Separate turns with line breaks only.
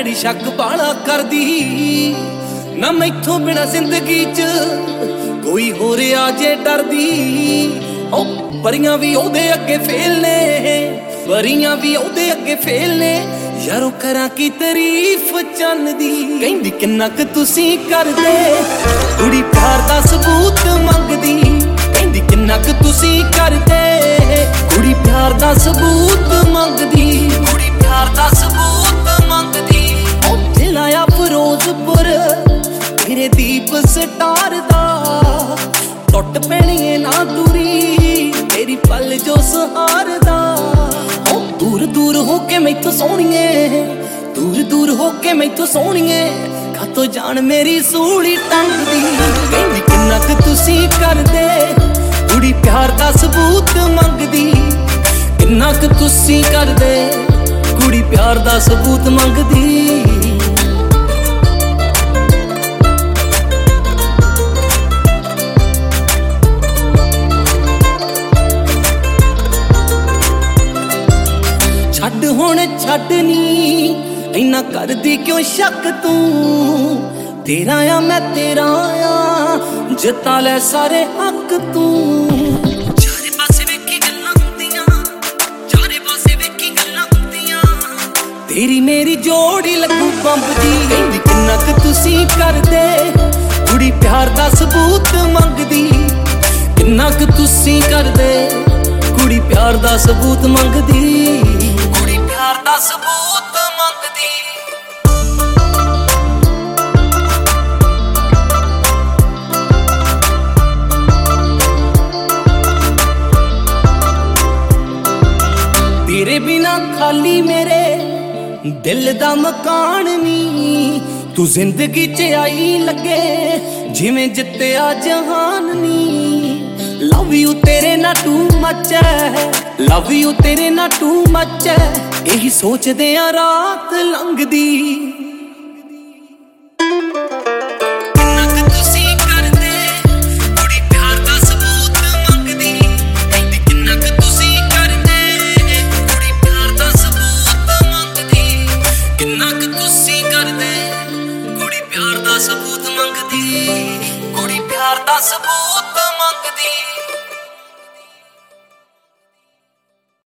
daddy शक बाला करदी ना मैथों बिना जिंदगी च कोई होर आ जे डरदी ओ परियां भी ओदे अगे फेल ने परियां भी ओदे अगे फेल ने यारो करा की तारीफ चन्न दी कहंदी किन्ना क तुसीं करदे कुड़ी प्यार दा सबूत मंगदी कहंदी किन्ना क तुसीं करदे कुड़ी प्यार दा सबूत मंगदी कुड़ी प्यार दा सबूत मंगदी ओ दिल आया फिरोजपुर तेरे दीप स्टार दा टुट पैणी ना दूरी तेरी पल जो सहार दा ओ दूर दूर होके मैथों सोहणीए दूर दूर होके मैथों सोहणीए कातों जान मेरी सूली टंगदी कहंदी किन्ना क तुसीं करदे कुड़ी प्यार दा सबूत मंगदी किन्ना क तुसीं करदे कुड़ी प्यार दा सबूत मंगदी छड्ड हुण छड्ड नी इन्ना करदी क्यों शक तू तेरा आ मैं तेरा आ जिता ले सारे हक तू चारे पासे वेखी गल्लां हुंदियां चारे पासे वेखी गल्लां हुंदियां तेरी मेरी जोड़ी लगू बंब दी कहंदी किन्ना क तुसीं करदे कुड़ी प्यार दा सबूत मंगदी किन्ना क तुसीं करदे कुड़ी प्यार दा सबूत मंगदी कुड़ी प्यार दा सबूत मंगदी तेरे बिना खाली मेरे दिल दा मकान नी तू जिंदगी च आई लगे जिवें जित्तिया जहान नी लव यू तेरे ना टू मच है लव यू तेरे ना टू मच है यही सोचदे आ रात लंघदी